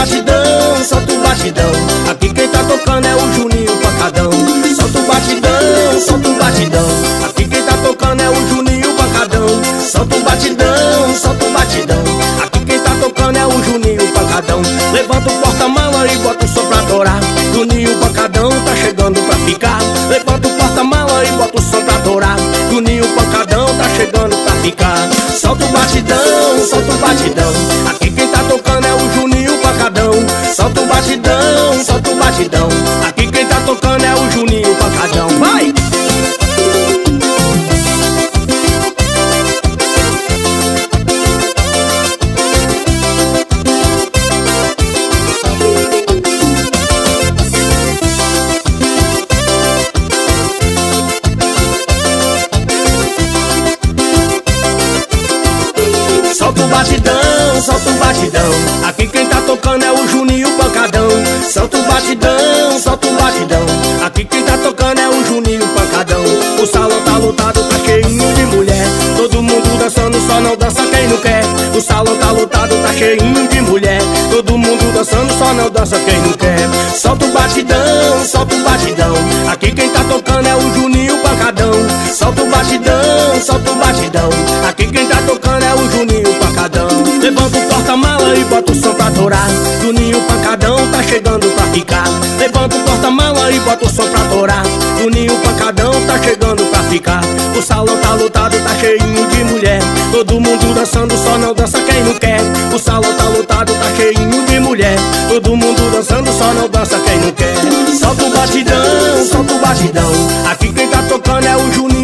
batidão, solta o batidão. Aqui quem tá tocando é o Juninho Pancadão. Solta o batidão, solta o batidão. Aqui quem tá tocando é o Juninho Pancadão. Solta o batidão, solta o batidão. Aqui quem tá tocando é o Juninho Pancadão. Levanta o porta-mala e bota o som pra adorar. Juninho Pancadão tá chegando pra ficar. Levanta o porta-mala e bota o som pra adorar. Juninho Pancadão tá chegando pra ficar. Solta o batidão, solta o batidão. Aqui quem tá tocando é o Juninho Pancadão. Solta o batidão, solta o batidão. Aqui quem tá tocando é o Juninho Pancadão. Vai! Solta o batidão, solta o batidão. Aqui quem tá tocando é o Juninho Pancadão. Solta o batidão, solta o batidão. Aqui quem tá tocando é o Juninho Pancadão. O salão tá lotado, tá cheinho de mulher. Todo mundo dançando, só não dança quem não quer. O salão tá lotado, tá cheinho de mulher. Todo mundo dançando, só não dança quem não quer. Solta o batidão, solta o batidão. Aqui quem tá tocando é o Juninho Pancadão. Solta o batidão, solta o batidão. Aqui quem tá tocando é o Juninho Pancadão. Levanta o porta-mala e bota o som pra adorar. Juninho Pancadão tá chegando pra ficar. Levanta o porta-mala e bota o som pra adorar. Juninho Pancadão tá chegando pra ficar. O salão tá lotado, tá cheinho de mulher. Todo mundo dançando, só não dança quem não quer. O salão tá lotado, tá cheinho de mulher. Todo mundo dançando, só não dança quem não quer. Solta o batidão, solta o batidão. Aqui quem tá tocando é o Juninho